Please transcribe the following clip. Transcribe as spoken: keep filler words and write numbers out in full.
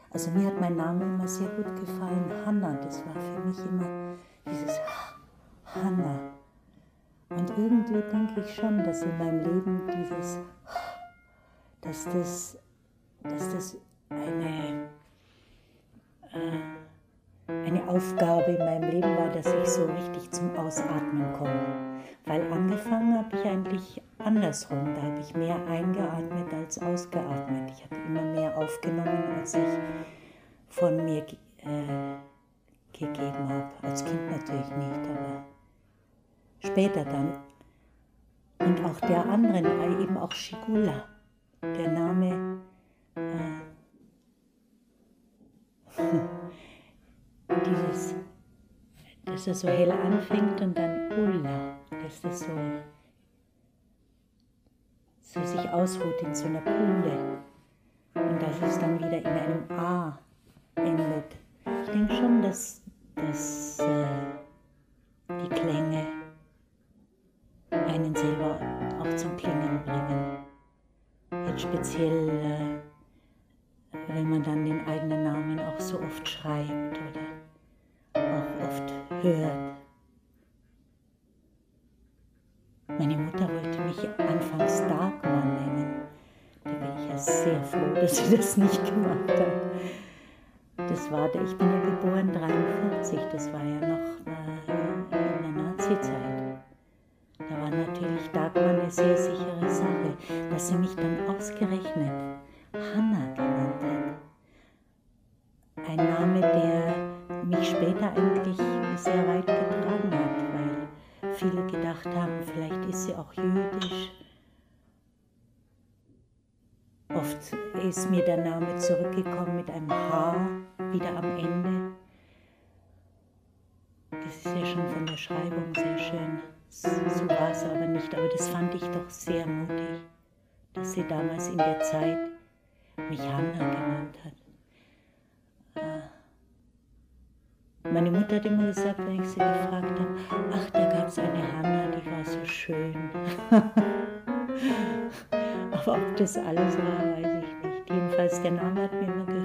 Also mir hat mein Name immer sehr gut gefallen, Hanna. Das war für mich immer dieses Hanna. Und irgendwie denke ich schon, dass in meinem Leben dieses, dass das, dass das eine, äh, eine Aufgabe in meinem Leben war, dass ich so richtig zum Ausatmen komme. Weil angefangen habe ich eigentlich andersrum. Da habe ich mehr eingeatmet als ausgeatmet. Ich habe immer mehr aufgenommen, als ich von mir äh, gegeben habe. Als Kind natürlich nicht, aber später dann. Und auch der anderen, eben auch Shigula, der Name, äh, dieses, dass er so hell anfängt und dann Ulla, dass das so, so sich ausruht in so einer Kuhle und dass es dann wieder in einem A endet. Ich denke schon, dass, dass äh, die Klänge einen selber auch zum Klingen bringen. Jetzt speziell, äh, wenn man dann den eigenen Namen auch so oft schreibt oder auch oft hört. Meine Mutter wollte mich anfangs Dagmar nennen. Da bin ich ja sehr froh, dass sie das nicht gemacht hat. Das war, ich bin ja geboren dreiundvierzig, das war ja noch äh, in der Nazi-Zeit. Da war natürlich Dagmar eine sehr sichere Sache, dass sie mich dann ausgerechnet Hanna genannt hat. Ein Name, der mich später eigentlich sehr weit getragen hat, weil viele gedacht haben, vielleicht ist sie auch jüdisch. Oft ist mir der Name zurückgekommen mit einem H wieder am Ende. Das ist ja schon von der Schreibung sehr schön. So war es aber nicht, aber das fand ich doch sehr mutig, dass sie damals in der Zeit mich Hanna genannt hat. Meine Mutter hat immer gesagt, wenn ich sie gefragt habe, ach, da gab es eine Hanna, die war so schön. Aber ob das alles war, weiß ich nicht. Jedenfalls, der Name hat mir immer